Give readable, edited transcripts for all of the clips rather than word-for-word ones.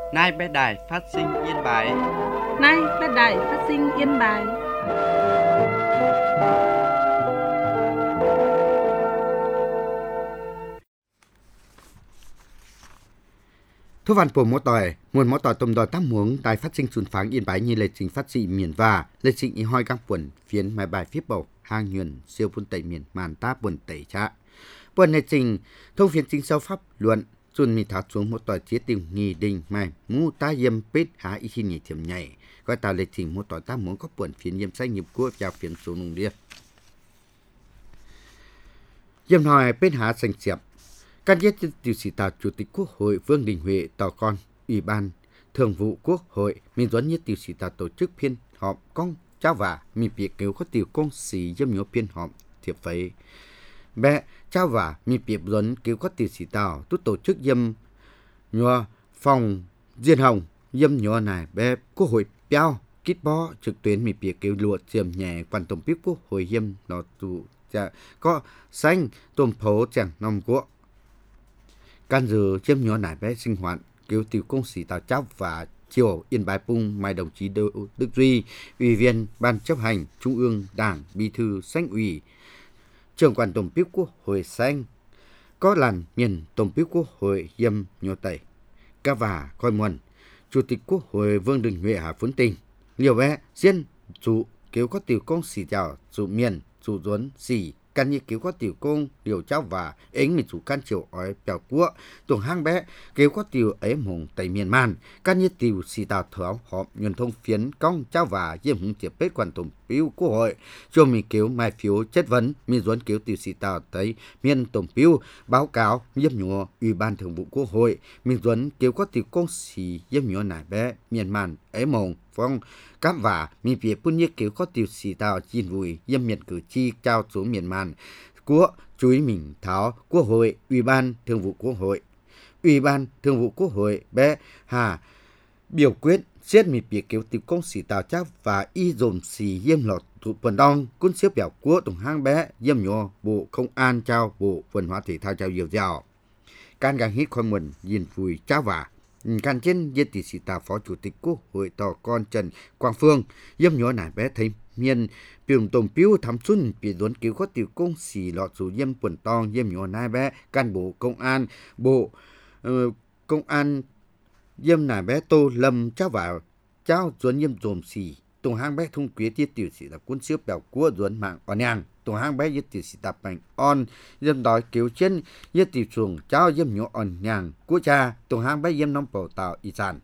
Nay bé đài phát sinh Yên Bái. Nay bé đài phát sinh Yên Bái. Thu văn của mỗi tỏi, nguồn mỗi tỏi tôm đòi tám muống đài phát sinh xuân pháng Yên Bái như lịch trình phát sinh miền và lịch trình y hoi các quần phiến máy bài phía bầu hàng nhuần siêu phun tẩy miền màn ta buồn tẩy cha. Buồn lịch trình thông phiến chính sau pháp luận xuân mi tháo xuống một tỏi chế tình nghi đình mai mu ta yêm pít há y khi nhị thiểm nhảy gọi tạo lịch trình một tỏi tám muống có buồn phiến yêm xanh nghiệp của vào phiến số nông điệp. Yêm hỏi pít há xanh xẹp. Căn nhất tiểu sĩ tào Chủ tịch Quốc hội Vương Đình Huệ tỏ con Ủy ban Thường vụ Quốc hội Minh Duấn nhất tiểu sĩ tào tổ chức phiên họp công trao vả mình việc cứu có tiểu công sĩ dâm nhớ phiên họp thiệp phấy bé trao vả mình việc Duấn cứu có tiểu sĩ tào tốt tổ chức dâm nhớ phòng diên hồng dâm nhớ này bé Quốc hội béo kít bó trực tuyến mình việc cứu luộc chiềm nhẹ quan tổng tiếp Quốc hội dâm nó tụ có xanh tôm phố chẳng nòng quốc can dự chiếm nhỏ nải bé sinh hoạt cứu tiểu công sĩ tào cháo và chiều Yên Bái Pung mai đồng chí Đức Duy, Ủy viên Ban chấp hành Trung ương Đảng, Bí thư Xanh ủy, trưởng quản tổng biếu Quốc hội Xanh, có làn miền tổng biếu Quốc hội Yêm Nhô Tẩy, ca và coi muôn, Chủ tịch Quốc hội Vương Đình Huệ Hà Phốn Tình, nhiều bé riêng chủ cứu có tiểu công sĩ chào chủ miền chủ duấn xỉ căn như cứu có tiểu công điều cháu và ấy mình chủ can chiều ói bèo quốc tuồng hang bé cứu có tiểu ấy mùng tây miền man căn như tiểu xì tào tháo họp nhuần thông phiến công cháu và diêm hùng tiệp bết quan tổng biếu Quốc hội cho mình cứu mai phiếu chất vấn mình duấn cứu tiểu xì tào tới miền tổng biếu báo cáo diêm nhúa Ủy ban Thường vụ Quốc hội mình duấn cứu có tiểu công xì diêm nhúa nải bé miền man ấy mùng phong cám và mình việc punya cứu có tiểu sĩ tào chín vùi dâm miền cử tri trao xuống miền man của chuối mình tháo Quốc hội Ủy ban Thường vụ Quốc hội Ủy ban Thường vụ Quốc hội bé Hà biểu quyết xét mình việc cứu tiểu công sĩ tào chắc và y dồn xì yêm lọt thuộc phần đông cuốn xếp biểu của tổng hang bé yêm nhỏ Bộ Công an trao Bộ Văn hóa Thể thao trao nhiều giàu can gang hít con nguồn nhìn vùi trao và can trên dân tỷ sĩ tào Phó Chủ tịch Quốc hội tỏ con Trần Quang Phương yêm nhỏ nải bé thấy miền biểu tổng biếu thắm xuân bị duấn cứu có tiểu công sĩ lọt dù yêm quần tong yêm nhỏ nải bé can Bộ Công an yêm nải bé Tô Lâm trao vào trao duấn yêm dồn xì tổng hang bé thông quý tiết tiểu sĩ là cuốn xếp biểu của duấn mạng on nhang tổng hang bé yết tiểu sĩ tập bành on yêm đói cứu trên yết tiểu chuồng trao yêm nhỏ on nhang của cha tổng hang bé yêm nông bầu tàu y sản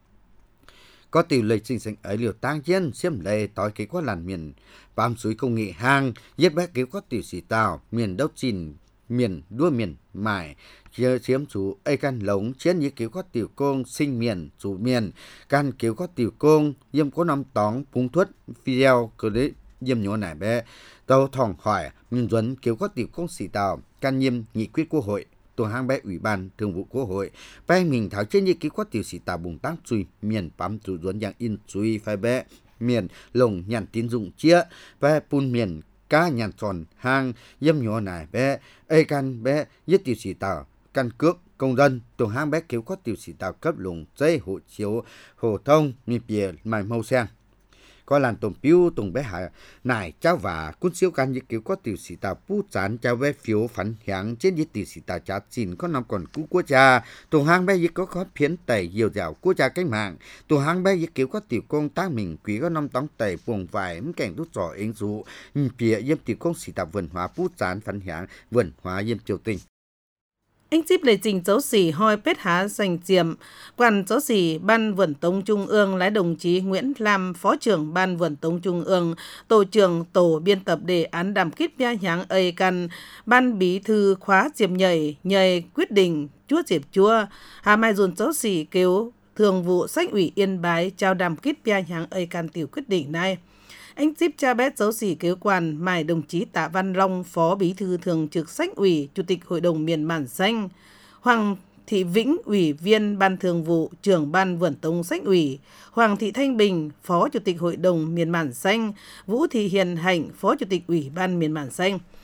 có tiểu lịch sinh sinh ở liều tang chiến xiêm lệ tỏi kế có làn miền bám suối công nghệ hang yết bé cứu có tiểu sĩ tàu miền đốc chín miền đua miền mải chia chiếm chủ ai can lống chiến như cứu có tiểu công sinh miền chủ miền can cứu có tiểu công yêm có năm tóng phung thuất video clip yêm nhỏ nải bé tàu thòng hỏi minh duấn cứu có tiểu công sĩ tàu can yêm nghị quyết Quốc hội tuần hang bé Ủy ban Thường vụ Quốc hội bay mình thảo trên như cứu có tiểu sĩ tàu bùng tăng chui miền bám chủ duấn dạng in chui phai bé miền lồng nhàn tín dụng chia và pun miền cá nhàn tròn hang yêm nhỏ nải bé ai can bé nhất tiểu sĩ tàu căn cước công dân tuần hang bé cứu có tiểu sĩ tàu cấp lùng giấy hộ chiếu phổ thông mi bìa mài màu sen có làn tổng biếu tổng bé hải nải trao và cuốn siêu can như cứu có tiểu sĩ tàu pu chán trao vé phiếu phản hạng trên như tiểu sĩ tàu trả xin có năm còn cũ quốc gia tuần hang bé như có khó phiến tẩy nhiều dạo quốc gia cách mạng tuần hang bé như cứu có tiểu công tác mình quý có năm tóng tẩy buồng vải mắm cảnh đút trò ứng dụ bìa yếm tiểu công sĩ tàu vườn hóa pu chán phản hạng vườn hóa yếm triều tình. Anh chip lệ trình dấu xỉ hoi pết há dành diệm, quản dấu xỉ Ban Vườn Tông Trung ương lái đồng chí Nguyễn Lam, Phó trưởng Ban Vườn Tông Trung ương, Tổ trưởng Tổ biên tập đề án đàm kít bia nháng ây căn, Ban Bí thư khóa diệm nhảy quyết định chúa diệp chua, hà mai dồn dấu xỉ kêu Thường vụ Xanh ủy Yên Bái trao đàm kít bia nháng ây căn tiểu quyết định này. Anh Chip cha bét dấu xỉ kế quan mài đồng chí Tạ Văn Long, Phó Bí thư Thường trực Xanh ủy, Chủ tịch Hội đồng Miền Mản Xanh, Hoàng Thị Vĩnh, Ủy viên Ban Thường vụ, Trưởng Ban Vườn Tông Xanh ủy, Hoàng Thị Thanh Bình, Phó Chủ tịch Hội đồng Miền Mản Xanh, Vũ Thị Hiền Hạnh, Phó Chủ tịch Ủy ban Miền Mản Xanh.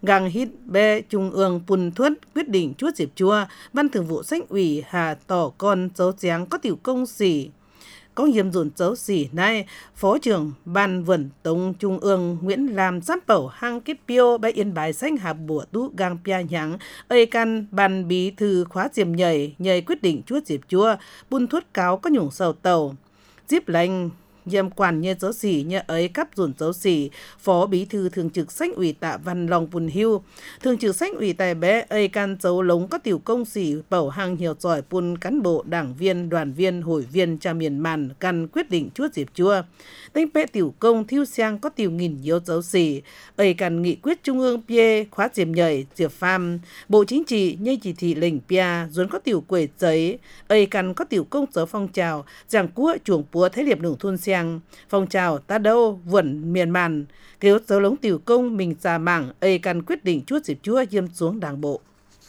gang hít bè trung ương Pun Thuất quyết định chuốt diệp chua, Ban Thường vụ Sanh ủy Hà tỏ con dấu giáng có tiểu công sĩ. Có nhiệm dồn dấu xỉ nay, Phó trưởng Ban Vận Tông Trung ương Nguyễn Lam Giáp Bẩu Hang Kết Piêu bãi yên bài xanh hạp bùa tú gang pia nháng, ơi căn ban bí thư khóa diệm nhảy quyết định chuốt diệp chua, Pun Thuất cáo có nhủng sầu tàu. Diếp lành Nhiệm quản như dấu xỉ như ấy cấp dồn dấu xỉ, Phó Bí thư Thường trực Sanh ủy Tạ Văn Long Pun Hưu, Thường trực Sanh ủy Tài Bé ấy can dấu lống có tiểu công xỉ Bẩu Hang hiểu giỏi Pun cán bộ, đảng viên, đoàn viên, hội viên cha miền màn căn quyết định chuốt diệp chua. Tên bé tiểu công thiêu sang có tiểu nghìn yếu dấu xỉ, ấy can nghị quyết Trung ương Pie khóa diệp nhảy diệp pham, Bộ Chính trị như chỉ thị lệnh Pia dồn có tiểu quể giấy, ấy can có tiểu công dấu phong trào, giảng cua chuồng púa thế liệp nông thôn phong trào ta đâu vẩn miền màn kêu dấu lống tiểu công mình già mảng ấy cần quyết định chuốt diệp chua diêm xuống đảng bộ.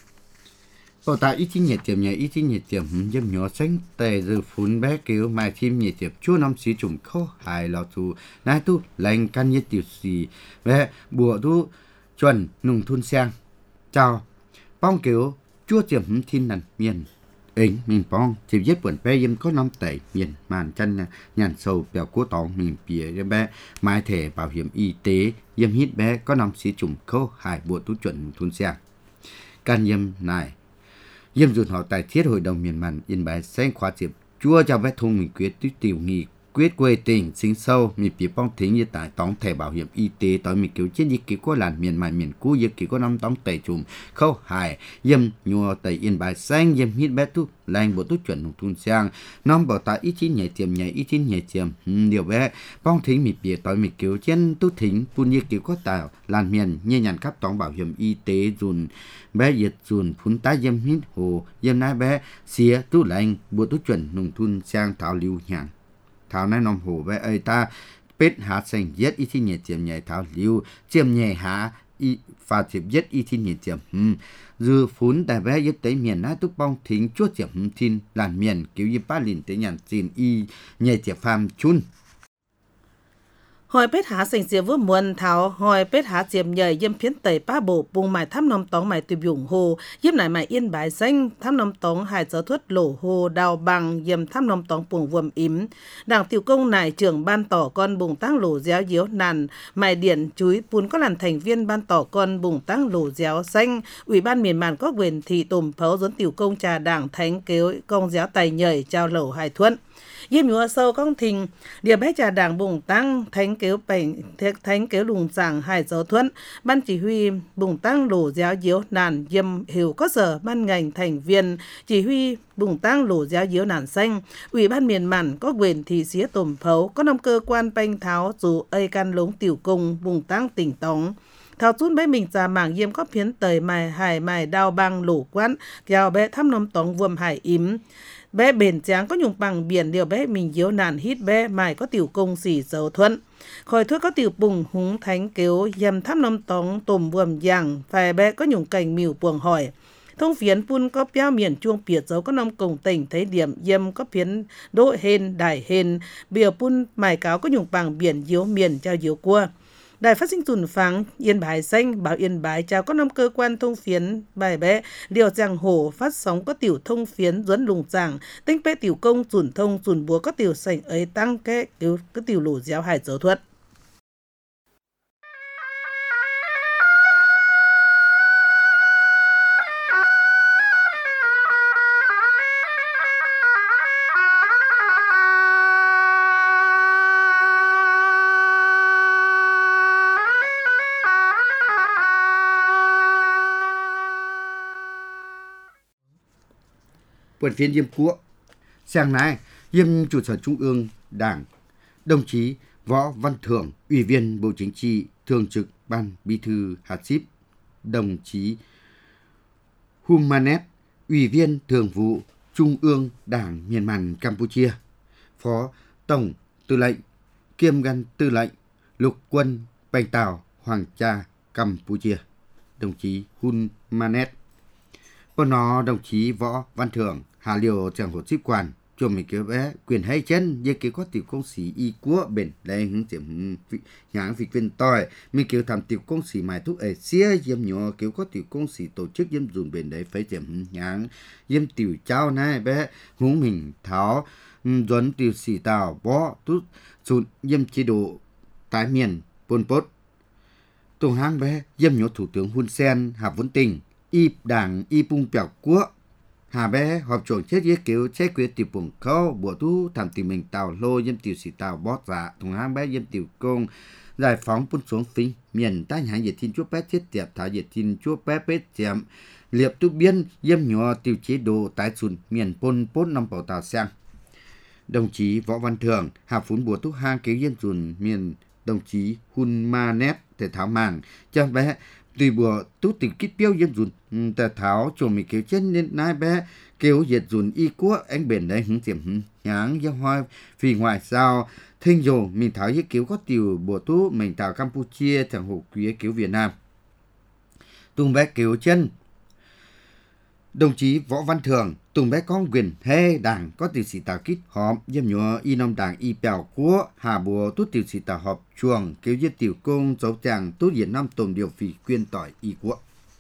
Bảo tại ý chí nhiệt tiệm nhà ý chí nhiệt tiệm diêm nhỏ xanh tề dư phun bé kêu mai chim nhiệt tiệm chua năm xí trùng khô hài lọ tu nai tu lành căn nhiệt tiểu xì bé bùa tu chuẩn nùng thun sang chào bong kêu chua tiệm thiên nằn miền ấy mình bong chỉ giết buồn bé diêm có năm tẩy miền màn chân nhàn sâu bèo cố tòng mình bìa bé mai thẻ bảo hiểm y tế diêm hít bé có năm xí trùng khô hài bùa tu chuẩn thun sang can diêm này diêm dùn họ tại thiết hội đồng miền màn yên bái xanh khóa diệp chua cho bé thùng mình quyết tiểu nghị quyết quê tỉnh sinh sâu mình bị bong thính như tại tóm thẻ bảo hiểm y tế tới mình cứu chết như cứu có làn miền màn miền cũ như cứu có năm tóm tẩy chùm khâu hải diêm nhua tẩy yên bái xanh diêm hít bé tu lành bộ tu chuẩn nông thôn sang năm bảo tại ý chí nhảy tiệm điều bé bong thính mình bị tới mình cứu trên tu thính phun như cứu có tạo làn miền như nhàn cấp tóm bảo hiểm y tế dùn bé diệt dùn phun tá diêm hít hồ diêm nai bé xía tu lành bộ tu chuẩn nông thôn sang thảo lưu nhàn thảo này nòng hồ bé ơi ta pết hạt xanh giết ý chí nhảy tiệm nhảy thảo lưu tiệm nhảy hạ y pha tiệm giết ý chí nhảy tiệm dư phun đại bé giết tới miền nát túc bong thính chúa tiệm thiên làn miền kiểu như ba lìn tới nhàn xin y nhảy tiệm phàm chun Hỏi bết há sành diệp với muôn thảo hỏi bết há diệp nhảy diêm phiến tẩy ba bộ bùng mải thăm nông tóng mải tùy dụng hồ diêm nải mải yên bái xanh thăm nông tóng hải giáo thuất lỗ hồ đào bằng diêm thăm nông tóng buồng vườm ím đảng tiểu công nải trưởng ban tỏ con bùng tăng lỗ déo diếu nàn mải điện chúi pun có làm thành viên ban tỏ con bùng tăng lỗ déo xanh ủy ban miền màn có quyền thị tùm phấu dẫn tiểu công trà đảng thánh kếu công déo tài nhảy trao lẩu hải thuận diêm nhúa sâu công thình địa bé trà đảng bùng tăng thánh kéo lùng giảng hải giáo thuận ban chỉ huy bùng tăng lỗ giáo diếu nàn diêm hiểu có sở ban ngành thành viên chỉ huy bùng tăng lỗ giáo diếu nàn xanh ủy ban miền màn có quyền thị xía tùm phấu có năm cơ quan banh tháo dù ây can lống tiểu công bùng tăng tỉnh tóng thảo chút bé mình già mảng diêm có phiến tời mài hải mài đao băng lỗ quán kéo bé thăm nông tóng vuông hải ím bé bền tráng có nhung bằng biển điều bé mình diếu nàn hít bé mài có tiểu công xỉ dấu thuận khỏi thuốc có tiểu bùng húng thánh kếu dầm thăm nông tóng tùm vuông giang phải bé có nhung cành mìu buồng hỏi thông phiến pun có béo miền chuông piệt dấu có nông cùng tỉnh thấy điểm dâm có phiến đỗ hên đài hên biểu pun mài cáo có nhung bằng biển diếu miền trao diếu cua Đài phát sinh dùn pháng Yên Bái xanh báo Yên Bái chào các năm cơ quan thông phiến bài bé điều giang hồ phát sóng có tiểu thông phiến dẫn lùng giảng tinh bé tiểu công dùn thông dùn búa có tiểu sảnh ấy tăng cái tiểu lũ giáo hải giáo thuật. Quận phiên Diêm Quốc. Sáng nay, Diêm Chủ sở Trung ương Đảng, đồng chí Võ Văn Thưởng, Ủy viên Bộ Chính trị, Thường trực Ban Bí thư Hà Síp, đồng chí Humanet, Ủy viên Thường vụ Trung ương Đảng Miền Màn Campuchia, Phó Tổng Tư lệnh kiêm Gan Tư lệnh Lục quân Bành Tào Hoàng Cha Campuchia, đồng chí Humanet. Còn nó đồng chí Võ Văn Thưởng, Hà Liều Trưởng Hội Sĩ Quan, cho mình kiểu bé quyền hay chân như kiểu có tiểu công sĩ y của bên đây hướng tiệm nhãn việc viên tỏi mình kiểu làm tiểu công sĩ mài thuốc ở xía yếm nhỏ kiểu có tiểu công sĩ tổ chức yếm dùng bên đấy phải tiệm nhãn yếm tiểu trao này bé hướng mình tháo dẫn tiểu sĩ tàu bó tút sụt yếm chế độ tái miền Pol Pot Tùng hang bé yếm nhỏ thủ tướng Hun Sen Hà Vốn Tình y đảng y bung bèo quốc Hà bé họp chuồng chết yết kiểu chế quyết tiểu bùng khâu bùa thu thảm tiểu mình tàu lô yếm tiểu sĩ tàu bót dạ thùng hang bé yếm tiểu công giải phóng quân xuống phinh miền tai hại diệt thiên chúa bé thiết tiệp thảo diệt thiên chúa bé bết chém liệp tu biên yếm nhỏ tiểu chế độ tái sùn miền Pol Pot năm bảo tàu sang đồng chí Võ Văn Thường Hà phún bùa thu hang kiểu yếm sùn miền đồng chí Hun Ma Nét thể thảo màng cho bé tùy bùa tú tình kít biêu yếm dùn tờ tháo cho mình kiểu trên nên nai bé kiểu diệt dùn y quốc anh bền đấy hướng tiệm nháng giao hoa vì ngoại sao thinh dù mình tháo với kiểu có tiểu bùa tú mình tạo Campuchia thằng hộ quý kiểu Việt Nam tung bé kiểu chân đồng chí Võ Văn Thường tùng bé con quyền hay đảng có tiểu sĩ tàu kít họp yếm nhỏ y nông đảng y bèo của hà bùa tú tiểu sĩ tàu họp chuồng kiểu giết tiểu công dấu chàng tú diện năm tồn điều phỉ quyên tỏi y quốc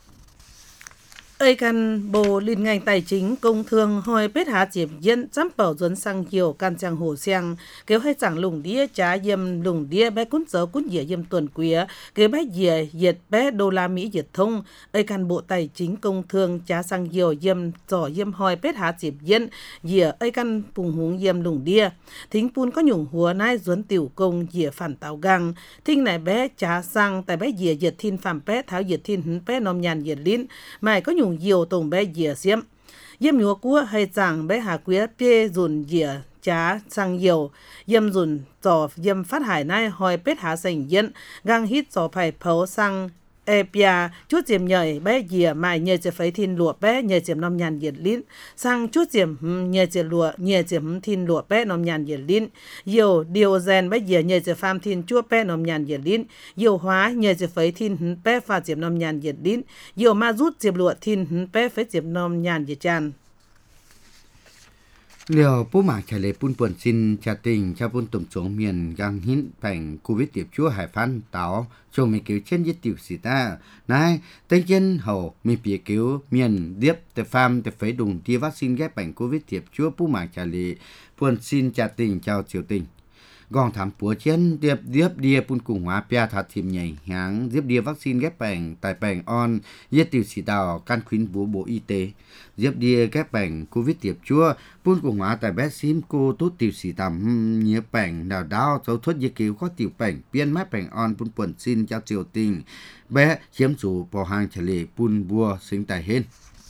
Ây căn bộ liên ngành tài chính công thương hỏi bết hạ chiếm dân chăm bảo dẫn sang nhiều can trang hồ sang kéo hay chẳng lùng đĩa trả yếm lùng đĩa bé cún dấu cún dĩa yếm tuần quía kéo bé dĩa diệt bé đô la Mỹ diệt thông Ây căn bộ tài chính công thương trả sang nhiều yếm trò yếm hỏi bết hạ chiếm dân dĩa Ây căn bùng húng yếm lùng đĩa thính pun có nhung hùa nai duấn tiểu công dĩa phản tàu găng thính này bé trả sang tại bé dĩa diệt thiên phạm bé tháo diệt thiên hứng bé nôm nhàn diệt lín mày có nhung nhiều tổng bé dĩa xiêm yếm nhúa cua hay chẳng bé hà quía pê dùn dĩa chá sang nhiều yếm dùn trò yếm phát hải nai hỏi bết hạ sành dân gang hít trò phải phấu sang Epia chút diệm nhảy bé dĩa mài nhờ chỉ phải thiên lụa bé nhờ diệm nôm nhàn diệt lín sang chút diệm nhờ chỉ lụa nhờ diệm thiên lụa bé nôm nhàn diệt lín nhiều điều gen bé dĩa nhờ chỉ phàm thiên chua bé nôm nhàn diệt lín nhiều hóa nhờ chỉ phải thiên bé pha diệm nôm nhàn diệt lín nhiều ma rút diệm lụa thiên bé phải diệm nôm nhàn diệt chan liều bố mạc trả lời bún buồn xin trả tình cho bún tổng số miền gang hít thành Covid tiệp chúa hải phan táo cho mình cứu trên giết tiểu sĩ ta này tây chân hậu mình bị cứu miền điệp tại farm tại phải đùng tiêm vaccine ghép bệnh Covid tiệp chúa bố mạc trả lời buồn xin trả tình chào triều tình gòn thảm búa chân điệp đia bún cùng hóa pia thắt thìm nhảy háng điệp đia vaccine ghép bệnh tại bệnh on giết tiểu sĩ tàu can khuyến bố bộ y tế diệp đia ghép bệnh Covid tiệp chúa bún cùng hóa tại bé sim cô tốt tiểu sĩ tầm nhớ bệnh đào đau dấu thuốc diệt cứu có tiểu bệnh biên mát bệnh on bún buồn xin chào triều tình bé chiếm chủ bỏ hàng trả lệ bún bùa sinh tài hên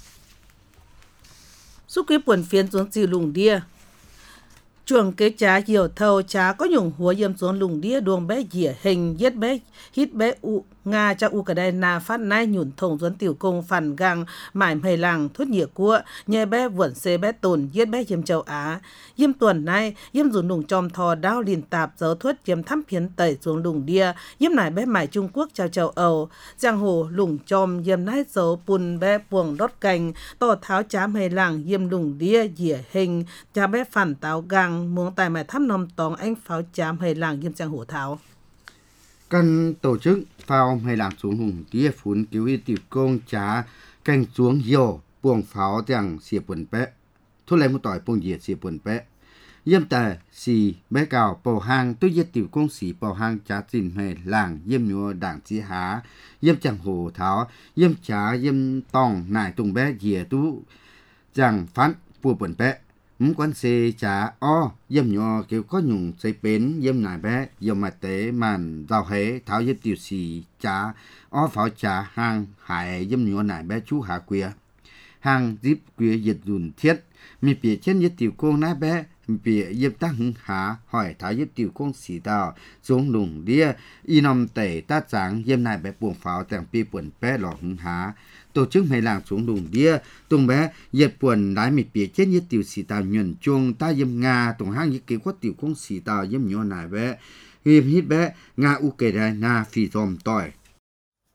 xúc cái buồn phiền xuống dì lùng đia chuồng kế trá hiểu thầu trá có nhung húa yếm xuống lùng đĩa đuông bé dĩa hình giết bé hít bé u nga cha u cả đây na phát nai nhủn thùng dẫn tiểu công phản gang mải mày làng thốt nhựa cua nhẹ bé vượn xê bé tồn giết bé yếm châu Á yếm tuần nay yếm dùng lùng tròm thò đao liền tạp dấu thốt yếm thăm phiến tẩy xuống lùng đĩa yếm nải bé mải Trung Quốc chào châu Âu giang hồ lùng tròm yếm nái dấu pun bé buồng đốt cành to tháo trá mày làng yếm lùng đĩa dĩa hình cha bé phản táo gang muốn tài mải thăm nôm tòng anh pháo chám hay làng yếm giang hồ tháo cần tổ chức pháo hay làng xuống hùng tía phun cứu y tiểu công trả canh xuống nhiều buồng pháo chẳng xìa buồn bé thôi lấy một tỏi buồng diệt xìa buồn bé yếm tờ xì bé cào bầu hang tôi giết tiểu công sĩ bầu hang trả tìm hay làng yếm nhua đảng chí há yếm chẳng hồ tháo yếm trả yếm tòng nải tung bé dìa tú chẳng phán bùa buồn bé quan xe trả yếm nhỏ kiểu có nhung xây bến yếm nải bé yếm mà tế màn rào hế tháo yếm tiểu sĩ trả pháo trả hàng hải yếm nhỏ nải bé chú hạ quìa hàng díp quìa diệt dùn thiết mi bịa trên yếm tiểu công nái bé bịa yếm ta hứng há hỏi tháo yếm tiểu công sĩ tàu xuống lùng đĩa y nằm tẩy ta tráng yếm nải bé buồng pháo tàng pi buồn bé lọ hứng há tổ chức hay làng xuống lùng đĩa tung bé diệt buồn lái mịt bịa trên yếm tiểu sĩ tàu nhuận chuông ta yếm nga tung hang yếm kế có tiểu công sĩ tàu yếm nhỏ nải bé yếm hít bé nga u kề đài na phi dòm tỏi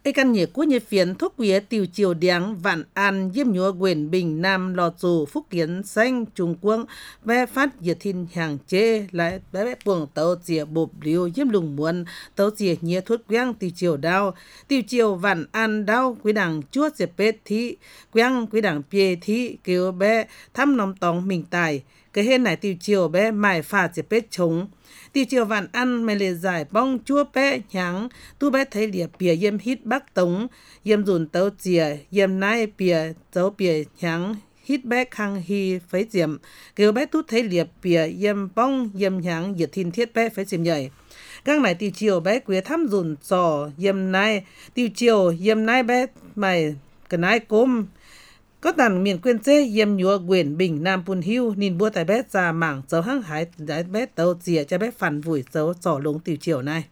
Ê căn nhỉ của nhiệt phiến thuốc quía tiểu chiều điáng vạn an diêm nhúa quyền bình nam lò dù phúc kiến xanh trung quốc ve phát diệt thiên hàng chê lại bé buồng tàu dìa bộp liêu diêm lùng muôn tàu dìa nhía thuốc quang tiểu chiều vạn an đau quý đảng chúa diệt bết thị quang quý đảng bia thị kêu bé thăm nóm tòng mình tài cái hên này tiểu chiều bé mài phạt diệt bết chống tiểu chiều vạn ăn mày lệ giải bong chua bé nháng tu bé thấy liệp bìa yếm hít bắc tống yếm dùn tấu chìa yếm nai bìa tấu bìa nháng hít bé khang hi phấy diệm kêu bé tu thấy liệp bìa yếm bong yếm nháng diệt thiên thiết bé phấy diệm nhảy các này tiểu chiều bé quế thăm dùn sò yếm nai tiểu chiều yếm nai bé mày cái nai côm có tàn miền quên chế yếm nhúa quyền bình nam pun hưu nhìn bua tại bé già mảng dấu hăng hái giải bé tàu dìa cho bé phản vùi dấu sỏ lúng tiểu chiều này.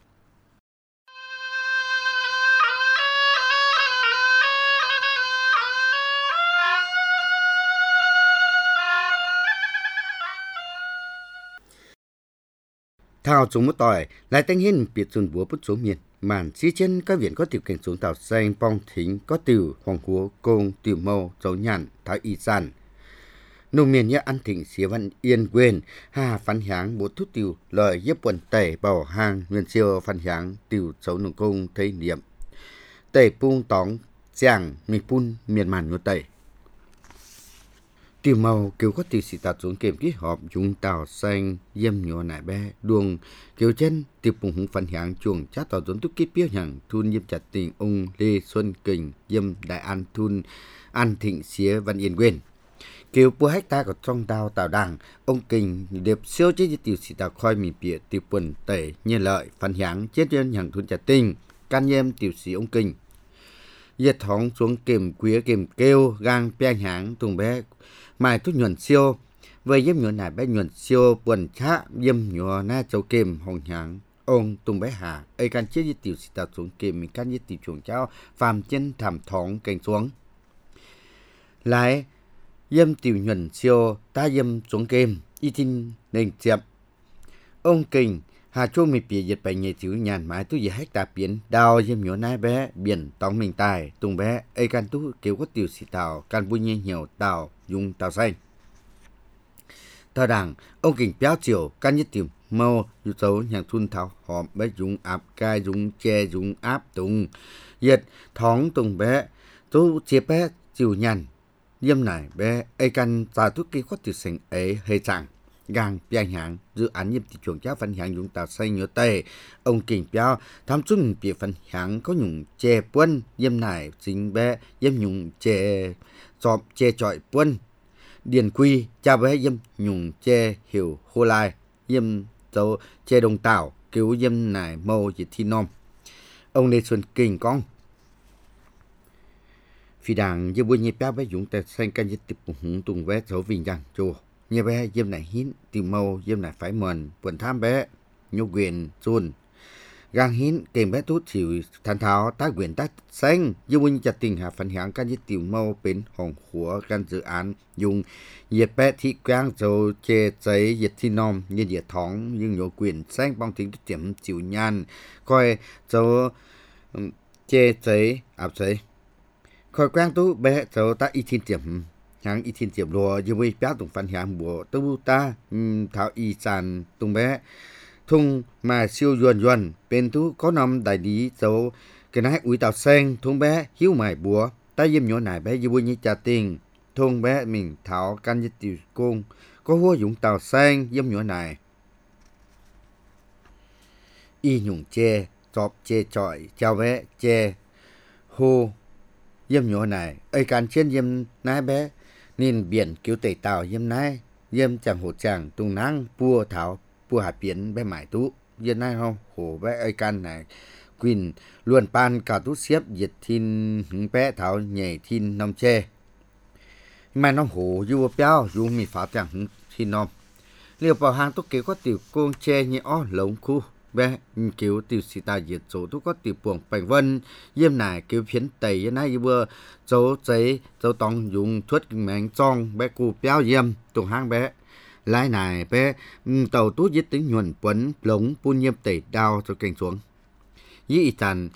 Thao chúng một tỏi lại tên hiên biệt dùn búa bút số miền màn xí chân các viện có tiểu cảnh xuống tàu xanh bong thính có tiểu hoàng húa công tiểu mâu dấu nhàn thái y sản nông miền như ăn thịnh xía văn yên quên hà phán háng bố thút tiểu lời giúp quần tẩy bảo hàng nguyên siêu phán háng tiểu dấu nông công thấy niệm tẩy pung tóng giảng mì pun miền màn ngô tẩy tiểu màu kêu có tiểu sĩ tạt xuống kèm ký họp dùng tàu xanh yếm nhỏ nải bé đuông kêu chân tiểu bùng hùng phản hạng chuồng chát tàu dốn túc kít biếc hàng thun yếm chặt tình ông Lê Xuân Kình yếm đại an thun an thịnh xía văn yên quên kêu bua hecta của trong tàu tàu đảng ông Kình đẹp siêu chế tiểu sĩ tàu khoi mì bịa tiểu quần tẩy nhiên lợi phản hạng chết nhân hàng thun chặt tình can yếm tiểu sĩ ông Kình yết thóng xuống kèm quía kèm kêu gang pe hạng tung bé mai thuốc nhuận siêu với yếm nhuận này bé nhuận siêu quần chá yếm nhuận na châu kèm hồng hạng ông tung bé hà ấy can chết yết tiểu sĩ tàu xuống kèm mình can yết tiểu chuồng cháu phàm chân thảm thóng cành xuống lại yếm tiểu nhuận siêu ta yếm xuống kèm y tin nền chậm ông Kình hà châu mi bìa dịch bài nhảy tiểu nhàn mãi tu gì hết ta biển đào yếm nhuận nai bé biển tòng mình tài tung bé ấy can tu kêu có tiểu sĩ tàu can vui nhẹ nhiều tàu dùng tàu xanh tàu đảng ông Kình béo chiều can nhất tiểu mâu dù dấu nhàng thun thảo hòm bé dùng áp cai dùng che dùng áp tung yết thóng tung bé tu chia bé chiều nhàn yếm này bé ấy can ta tu kêu có tiểu sinh ấy hơi chẳng gang piang hạng dự án nhiệm thị trường cháu phân hạng dùng tàu xanh nhớ tây ông Kình béo tham chung bịa phân hạng có nhung che quân yếm này chính bé yếm nhung che dọp che trọi quân điền quy cha bé yếm nhung che hiểu hô lai yếm dấu che đồng tảo cứu yếm này mâu dịch thi nom ông Lê Xuân Kình con phi đảng như bữa nhịp béo bé dùng tàu xanh can dịch tiệp hùng tung vé dấu vinh rằng chùa như bé yếm này hín tiểu mâu yếm này phải mần quần tham bé nhô quyền chun gang hín kèm bé tốt chịu thành thảo tác quyền tác xanh như huynh chặt tình hạ phần hạng can với tiểu mâu bên hồng của can dự án dùng nhiệt bé thị quang dầu che giấy nhiệt thi nom như nhiệt thóng nhưng nhô quyền xanh bong tính điểm chịu nhan coi dầu che giấy áp giấy coi quang tú bé dầu ta y thiên điểm hàng y thiên tiệm lúa như vậy bé tụng phản hạng bộ tu ta thảo y sản tụng bé thung mà siêu yuan bên tu có năm đại lý dấu cái này uy tàu sen thung bé hiếu mài búa ta yếm nhỏ này bé như vui như trà tiền thung bé mình thảo can như tiểu cung có hua dụng tàu sen yếm nhỏ này y nhung che chọp che chọi chào bé che hô yếm nhỏ này ấy can trên yếm nái bé nên biển cứu tẩy tàu yếm nái yếm chẳng hồ chàng tung nắng pua thảo pua hạt biển bé mải tú yếm nái không hồ bé ấy can này quỳnh luôn pan cả tú xếp diệt thiên bé thảo nhảy thiên nông che mà nó hồ du béo du mi phá chẳng thiên nông liều bảo hàng tú kiểu có tiểu côn che nhẹ ó lống khu bé kiểu tiểu sĩ ta diệt số tú có tiểu buồng bành vân yếm này kiểu phiến tẩy yếm này vừa dấu giấy dấu tòng dùng thuốc mảnh trong bé cụ béo yếm tụng hang bé lái này bé tàu tú giết tính nhuận quấn lống pun yếm tẩy đao cho cảnh xuống y tàn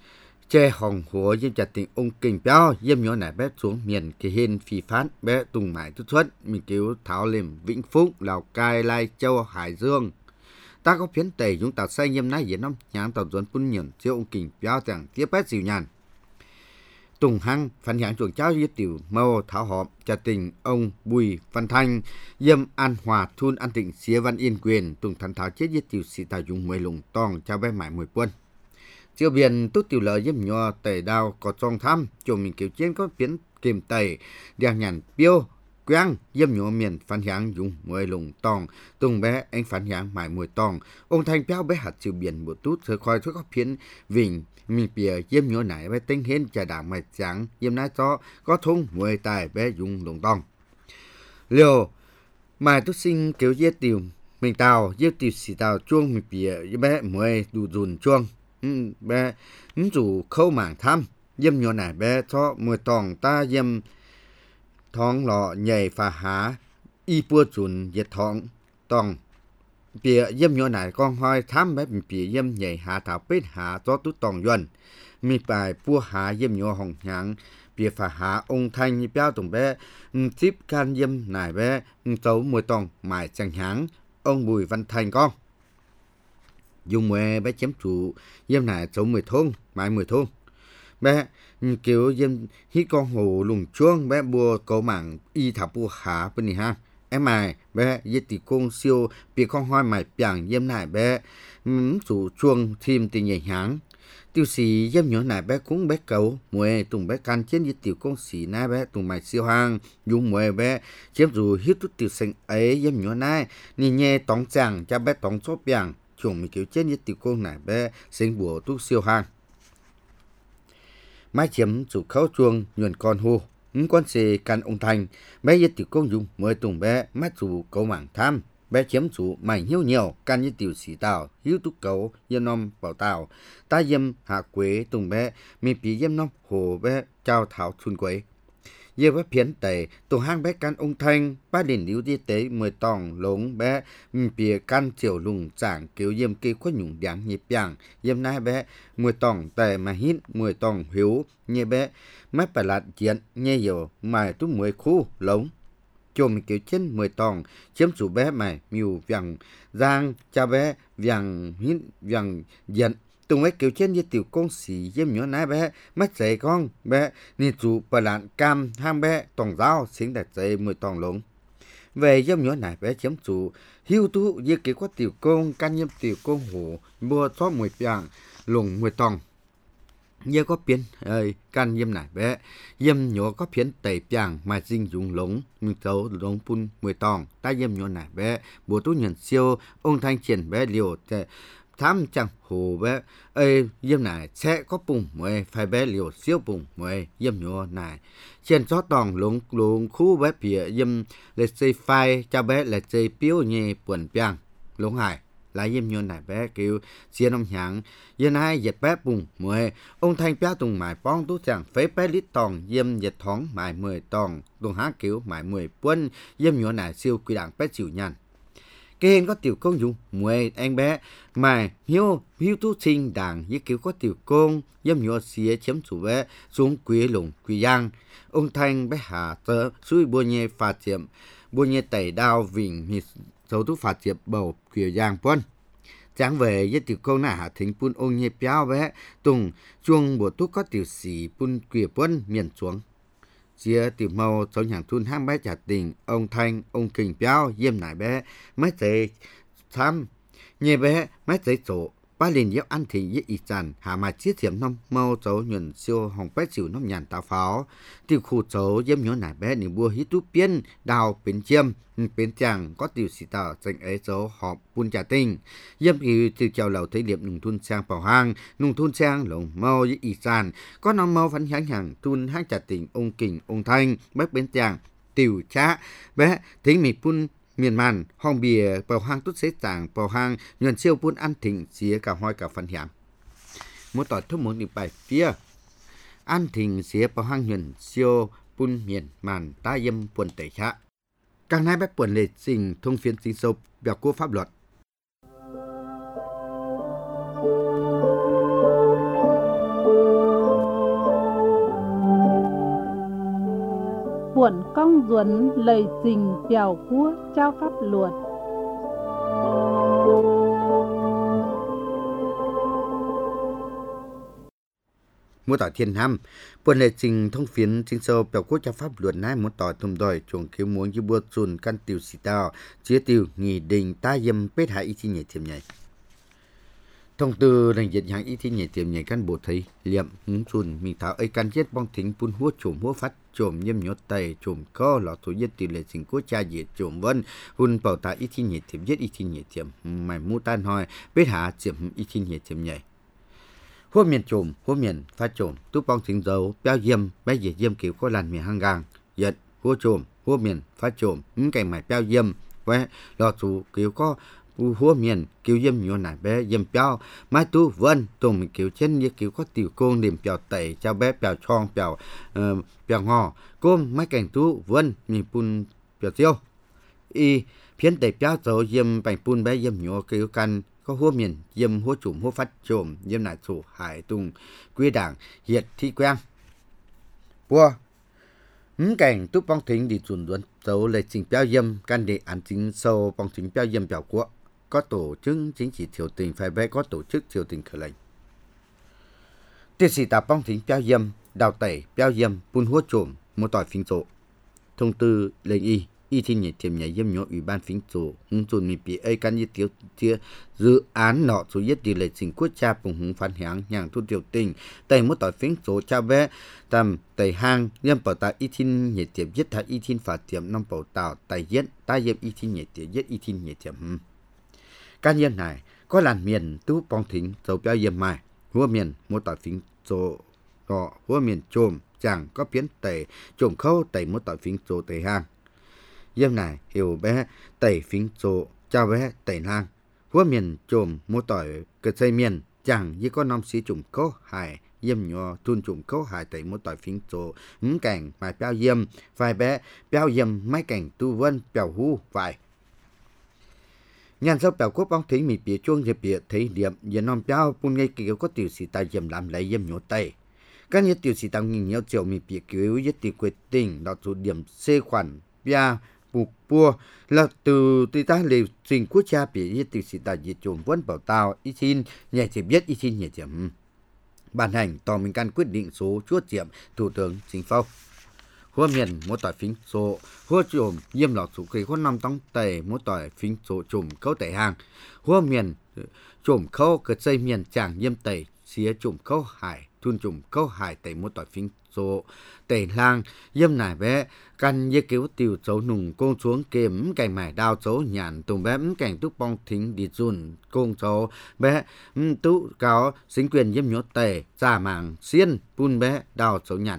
che hồng hùa diêm chặt tình ông kinh béo diêm nhỏ nải bé xuống miền kỳ hiên phi phát bé tùng mãi突xuất mình cứu tháo liềm Vĩnh Phúc Lào Cai Lai Châu Hải Dương ta có phiến tẩy chúng ta xây diêm nái diễn năm nhãn tàu dẫn phun nhẫn siêu ông kinh béo chẳng tiếp bé dịu nhàn tùng hăng phản hạng chuồng cháu với tiểu mâu thảo họp chặt tình ông Bùi Văn Thanh diêm An Hòa thun an tịnh xía Văn Yên Quyền tùng thắn tháo chết với tiểu sĩ tài dùng 10 lùng tòng cho bé mãi 10 quân chiều biển tốt tiểu lợi diêm nhỏ tẩy đào có trong thăm chồng mình kiểu chiến có phiến kìm tẩy đèn nhàn biêu quang diêm nhỏ miền phản hạng dùng 10 lùng tòng tùng bé anh phản hạng mãi 10 tòng ông Thanh béo bé hạt chiều biển bộ tút thời khoi thôi có phiến vịnh mình bìa diêm nhỏ nãy bé tính hên trà đảng mày trắng diêm nái cho có thung 10 tài bé dùng lùng tòng liều mà tôi sinh kiểu giết tiểu mình tàu giết tiểu xì tàu chuông mình bìa bé 10 đủ dùn chuông bé chủ khâu mảng thăm diêm nhỏ nãy bé cho 10 tòng ta diêm thong lọ nhảy phà há y bua chuẩn diệt thong tòng bìa diêm nhỏ nãy con hoi thăm bé bìa diêm nhảy hạ thảo bết hạ cho tút tòng yuan mi bài bua hạ diêm nhỏ hồng nhang bìa phà há ông Thanh như béo tùng bé tiếp can diêm nãy bé tấu 10 tòng mải chẳng háng ông Bùi Văn Thanh con dùng mẹ bé chém chủ diêm nãy tấu 10 thôn mải 10 thôn bé kiểu diêm hít con hồ lùng chuông bé bùa cầu mảng y thảo bùa hạ bên này ha em mày bé giết tỷ công siêu bị con hoa mày bảng diêm nải bé chủ chuông thêm tình nhảy háng tiêu sĩ diêm nhỏ nải bé cũng bé cầu mùa tùng bé can chiến giết tiểu công sĩ nai bé tùng mày siêu hang dùng mùa bé chém dù hít tút tiểu sinh ấy diêm nhỏ nai nhìn nhẹ tóng chàng cho bé tóng số bảng chủng mình kiểu chiến giết tiểu công nải bé sinh bùa tút siêu hang mai chiếm chủ khấu chuông nhuận con hô con xì can ông Thành bé giết tiểu công dùng mới tùng bé mắt chủ cầu mảng tham bé chiếm chủ mảnh hiếu nhiều can như tiểu sĩ tàu hiếu túc cầu diêm nom bảo tàu ta diêm hạ quế tùng bé mi bí diêm nom hồ bé trao thảo xuân quế giờ bé phiến tẩy tùng hang bé can ông Thanh ba đền điếu đi tế 10 tòng lống bé bìa can chiều lùng chẳng kiểu diêm kê khuất nhung đáng nhịp bảng diêm nai bé 10 tòng tẩy mà hít 10 tòng hiếu như bé mắt phải lạt chiến như hiểu mài túc 10 khu lống chôm kiểu trên 10 tòng chiếm chủ bé mày miu vàng giang cha bé vàng hít vàng diện tùng ấy kiểu trên như tiểu công sĩ diêm nhỏ nái bé mắt dậy con bé nên chủ bà lạn cam hang bé tòng giáo xính đặt dậy 10 tòng lống về diêm nhỏ nái bé chiếm chủ hiu tú như kiểu có tiểu công can nhiêm tiểu công hổ mua cho 10 vàng lùng 10 tòng như có phiến ơi can diêm nải bé diêm nhỏ có phiến tẩy bảng mà dinh dùng lống mình tấu lống phun 10 tòng ta diêm nhỏ nải bé bố tú nhận siêu ông Thanh triển bé liều thám chẳng hồ bé ơi diêm nải sẽ có bùng 10 phải bé liều siêu bùng 10 diêm nhỏ nải trên chó tòng lống khu bé phía diêm lệ xây phai cho bé là chơi piếu nhẹ buồn bảng lống hải lại diêm nhỏ nải bé kêu xiên ông nhang diêm hai dệt bé bùng 10 ông Thanh bé tùng mải bong tú chẳng phế bé lít tòng diêm dệt thoáng mải 10 tòng tùng há kiểu mải 10 quân diêm nhỏ nải siêu quy đảng bé chịu nhàn cái hình có tiểu công dùng 10 anh bé mải hiếu tú sinh đảng với kiểu có tiểu công diêm nhỏ xía chiếm chủ bé xuống quý lùng quý giang ông Thanh bé hạ tớ suy bùa nhẹ phá chiếm bùa nhẹ tẩy đao vịnh hít dấu tú phá chiếm bầu quý giang quân chẳng về với tiểu công nà hạ thính pun ông nhẹ béo bé tùng chuông bộ tú có tiểu sĩ pun quý quân miền xuống chia tiểu màu cháu nhàng thun hang bé trả tình ông Thanh ông Kình béo diêm nải bé mấy giấy thăm nhẹ bé mấy giấy chỗ ba liền gieo ăn thì với ý chàn hạ mà chiết hiểm năm màu cháu nhuận siêu hồng bé chịu năm nhàn tạo pháo tiểu khu cháu diêm nhỏ nải bé niềm bua hít tú biên đào bến chiêm bến chàng có tiểu sĩ tàu dành ấy cháu họp pun trả tình diêm thì từ chào lầu thấy liệm nung thun sang bảo hang nung thun sang lồng màu với ý chàn có năm màu phấn hãng hàng thun hang trả tình ông Kình ông Thanh bác bến chàng tiểu cha bé thấy mì pun miền màn hong bìa bầu hang tốt xế tảng bầu hang nhuận siêu pun ăn thịnh xía cả hoi cả phần hiểm một tỏi thức muốn đi bài phía ăn thịnh xía bầu hang nhuận siêu pun miền màn ta dâm buồn tẩy khác càng nay bếp buồn lệ trình thông phiên sinh sâu bèo của pháp luật cuộn cong duẩn lời trình bèo cua trao pháp luật. Mua tỏi thiên ham, buồn lệ trình thông phiến chính sâu bèo quốc cho pháp luật nai muốn tỏi thông đòi chuồng khiếu muốn như bua chùn căn tiểu xì tao, chia tiểu nghị định ta dâm bết hạ y thi nhảy tiềm nhảy. Thông tư đánh dịch hàng y thi nhảy tiềm nhảy căn bộ thấy liệm hứng chùn mình tháo ấy căn chết bong thính phun hua trùm hua phát trùm nhâm nhốt tay trùm co lọ thủ nhất tỷ lệ trình quốc cha diệt trùm vân hun bảo ta y thi nhảy tiềm giết y thi nhảy tiềm mày mu tan hỏi bết hạ tiềm y thi nhảy tiềm nhảy. Hua miền trùm, hua miền phát trùm, tu bong thính dấu, béo diêm, bé dễ diêm kiểu có làn miền hang gang, giận, hua trùm, hua miền phát trùm, cảnh mày béo diêm, ve lọ thủ kiểu có hua miền kiểu diêm nhiều nải bé diêm béo, mai tu vân, tùng kiểu chân như kiểu có tiểu côn điểm béo tẩy, trao bé béo chong béo ngò, côm mai cảnh tu vân, mình pun béo tiêu, y phiến tẩy béo dấu diêm bành pun bé diêm nhiều kiểu căn có hua miền diêm hua trùm hua phát trùm diêm nải thủ hải tung quy đảng hiệt thi quen bua cảnh túc bong thính đi chuẩn luận dấu lời trình béo diêm can đề án chính sâu bong thính béo diêm béo quốc có tổ chức chính trị triều tình phải bé có tổ chức triều tình khởi lệnh tiết sĩ tạp bong thính béo diêm đào tẩy béo diêm pun hua trùm một tỏi phính rộ thông tư lệnh y thi nhảy tiềm nhảy diêm nhỏ ủy ban phính rộ hung chùn mi bị ấy căn như tiêu chia dự án nọ số nhất tỷ lệ trình quốc cha cùng hung phán hạng nhàng thu triều tình tẩy một tỏi phính rộ cha bé tầm tẩy hang diêm bảo ta y thi nhảy tiềm giết thà y thi phạt tiềm năm bảo tạo tẩy giết ta diêm y thi nhảy tiềm giết y thi nhảy tiềm cá nhân này có làn miền tu bong thính dấu béo diêm mai hua miền một tỏi phính rộ họ hua miền trùm chẳng có biến tẩy trùm khâu tẩy một tỏi phính rộ tẩy hang diêm này hiểu bé tẩy phính rộ trao bé tẩy hang hua miền trùm một tỏi cơ xây miền chẳng như có năm sĩ trùm khâu hải diêm nhỏ thun trùm khâu hải tẩy một tỏi phính rộ cảnh mà béo diêm vài bé béo diêm mấy cảnh tu vân béo hu vài nhàn sau béo quốc bong thính mì bìa chuông hiệp bìa thấy điểm giờ non béo pun ngay kiểu có tiểu sĩ tài diêm làm lấy diêm nhỏ tay các nhà tiểu sĩ tăng nhìn nhau chiều mì bìa kiểu nhất tỷ quyết định đó số điểm C khoản bia buộc bua là từ ta lệ trình quốc gia bìa nhất tiểu sĩ tài diệt chuồng vân bảo tao y xin nhẹ chỉ biết y xin nhẹ điểm ban hành tòa mình can quyết định số chuốt diệm thủ tướng chính phủ hua miền một tỏi phính số hua trùm diêm lọ số kỳ hua năm tông tẩy một tỏi phính số trùm khâu tẩy hàng hua miền trùm khâu cơ xây miền chẳng diêm tẩy xía trùm khâu hải thun trùm khâu hải tẩy một tỏi phính số tẩy lang diêm nải bé căn như kiểu tiểu dấu nùng côn xuống kiếm cảnh mải đao dấu nhàn tùng bé cảnh túc bong thính đi dùn côn dấu bé tú cáo chính quyền diêm nhốt tẩy giả mảng xiên pun bé đao dấu nhàn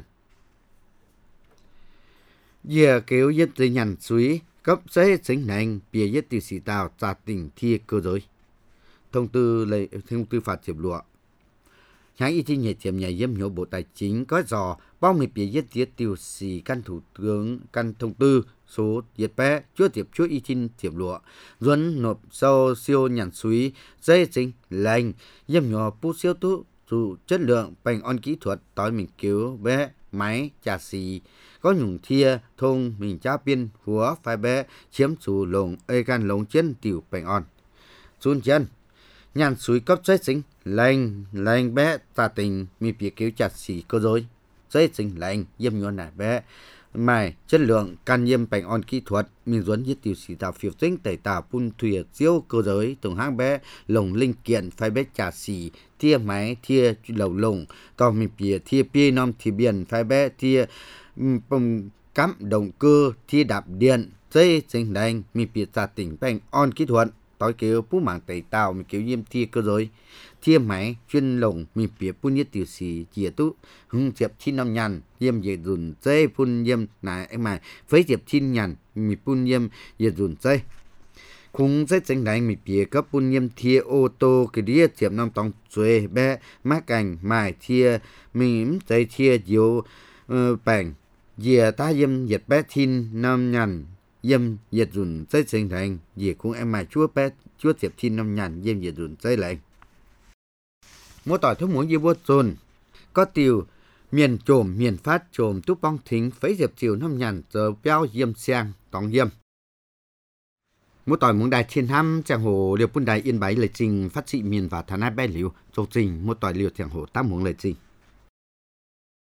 giờ kéo nhất tới nhằn suý cấp giấy chính nành bìa nhất từ sĩ tàu trả tình thi cơ giới thông tư phạt tiệp lụa hãng y thi nhảy tiệm nhảy diêm nhổ bộ tài chính có dò bao mì bìa nhất tiết tiêu sĩ căn thủ tướng căn thông tư số diệt bé chúa tiệp chúa y thi tiệp lụa duẩn nộp sau siêu nhằn suý giấy chính lành diêm nhổ bút siêu tú dù chất lượng bành on kỹ thuật tối mình cứu bé máy trà xì có nhung thia thông mình cha biên húa phải bé chiếm chủ lồng ê gan lồng chân tiểu bành on xuân chân nhàn suối cấp giấy chính lành bé ta tình mi bìa cứu chặt xì cơ dối giấy chính lành diêm nhon nải bé mài chất lượng can diêm bành on kỹ thuật mình duẩn như tiểu sĩ tạo phiêu tính tẩy tạo pun thuyền siêu cơ giới từng hang bé lồng linh kiện phải bé trà xì thia máy thia lầu lồng to mi bìa thia pi nom thì biển phải bé thia cắm động cơ thi đạp điện dây chính đành mi bìa trả tỉnh bành on kỹ thuật tối kiểu phú mạng tẩy tạo mi kiểu diêm thi cơ giới thi máy chuyên lồng mi bìa phun nhất tiểu sĩ chia tú hưng diệp chi năm nhàn diêm dễ dùn dây phun diêm này em mày phấy diệp chi nhàn mi phun diêm dễ dùn dây khung dây chính đành mi bìa cấp phun diêm thi ô tô cái đĩa diệp năm tông xuê bé mắc cảnh mài thia mím dây thia diều bành dìa ta diêm diệt bé thiên năm nhàn diêm diệt dùn dây sinh thành dìa cũng em mài chúa bé chúa diệp thiên năm nhàn diêm diệt dùn dây lệnh mỗi tỏi thuốc muốn diêu bút dùn có tiêu miền trồm miền phát trồm túp bong thính phấy diệp chiều năm nhàn giờ béo diêm xiang tòng diêm mỗi tỏi muốn đài thiên ham chàng hồ liều bún đài yên bái lời trình phát trị miền và thà nai bay liều châu trình mỗi tỏi liều chàng hồ tam muốn lời trình